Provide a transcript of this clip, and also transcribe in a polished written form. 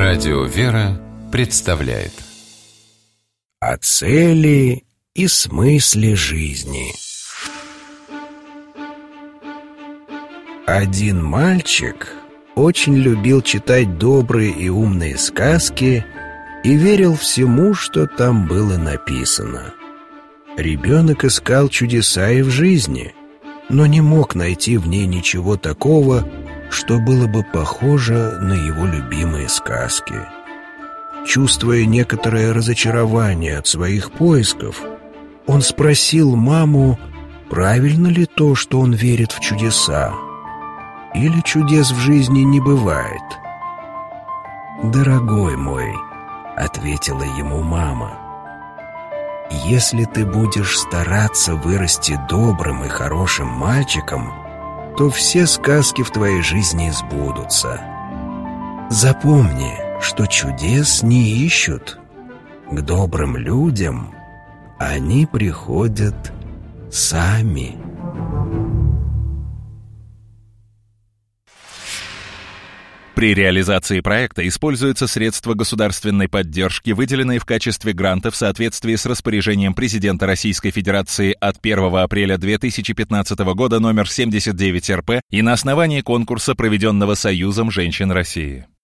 Радио «Вера» представляет о цели и смысле жизни. Один мальчик очень любил читать добрые и умные сказки и верил всему, что там было написано. Ребенок искал чудеса и в жизни, но не мог найти в ней ничего такого, что было бы похоже на его любимые сказки. Чувствуя некоторое разочарование от своих поисков, он спросил маму, правильно ли то, что он верит в чудеса, или чудес в жизни не бывает. «Дорогой мой», — ответила ему мама, — «если ты будешь стараться вырасти добрым и хорошим мальчиком, то все сказки в твоей жизни сбудутся. Запомни, что чудес не ищут. К добрым людям они приходят сами». При реализации проекта используются средства государственной поддержки, выделенные в качестве гранта в соответствии с распоряжением президента Российской Федерации от 1 апреля 2015 года номер 79 РП и на основании конкурса, проведенного Союзом женщин России.